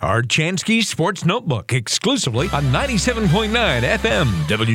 Archansky Sports Notebook, exclusively on 97.9 FM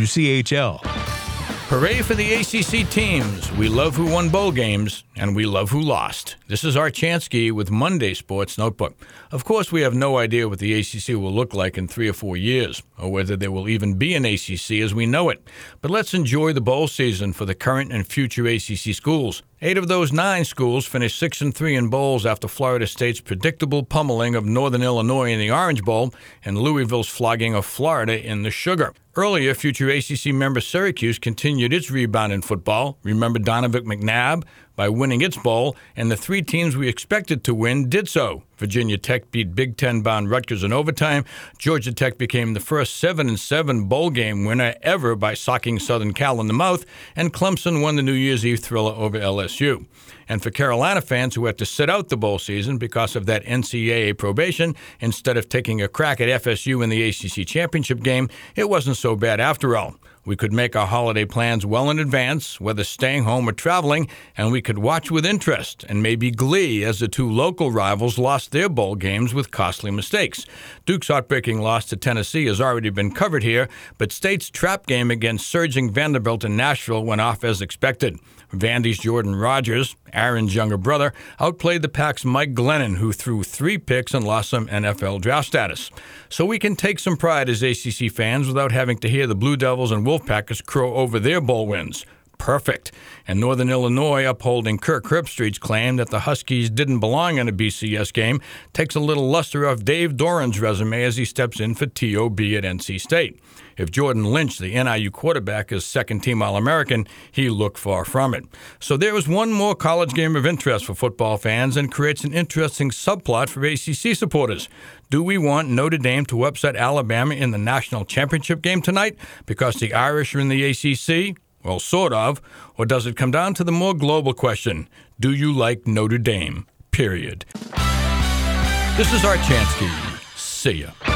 WCHL. Hooray for the ACC teams. We love who won bowl games, and we love who lost. This is Archansky with Monday Sports Notebook. Of course, we have no idea what the ACC will look like in 3 or 4 years, or whether there will even be an ACC as we know it. But let's enjoy the bowl season for the current and future ACC schools. 8 of those 9 schools finished 6-3 in bowls after Florida State's predictable pummeling of Northern Illinois in the Orange Bowl and Louisville's flogging of Florida in the Sugar. Earlier, future ACC member Syracuse continued its rebound in football. Remember Donovan McNabb? By winning its bowl, and the 3 teams we expected to win did so. Virginia Tech beat Big Ten-bound Rutgers in overtime. Georgia Tech became the first 7-7 bowl game winner ever by socking Southern Cal in the mouth, and Clemson won the New Year's Eve thriller over LSU. And for Carolina fans who had to sit out the bowl season because of that NCAA probation instead of taking a crack at FSU in the ACC championship game, it wasn't so bad after all. We could make our holiday plans well in advance, whether staying home or traveling, and we could watch with interest and maybe glee as the 2 local rivals lost their bowl games with costly mistakes. Duke's heartbreaking loss to Tennessee has already been covered here, but State's trap game against surging Vanderbilt in Nashville went off as expected. Vandy's Jordan Rogers, Aaron's younger brother, outplayed the Pac's Mike Glennon, who threw 3 picks and lost some NFL draft status. So we can take some pride as ACC fans without having to hear the Blue Devils and Wolfpackers crow over their bowl wins. Perfect. And Northern Illinois, upholding Kirk Herbstreit's claim that the Huskies didn't belong in a BCS game, takes a little luster off Dave Doran's resume as he steps in for TOB at NC State. If Jordan Lynch, the NIU quarterback, is second-team All-American, he looked far from it. So there is one more college game of interest for football fans and creates an interesting subplot for ACC supporters. Do we want Notre Dame to upset Alabama in the national championship game tonight because the Irish are in the ACC? Well, sort of. Or does it come down to the more global question, do you like Notre Dame? Period. This is Archansky. See ya.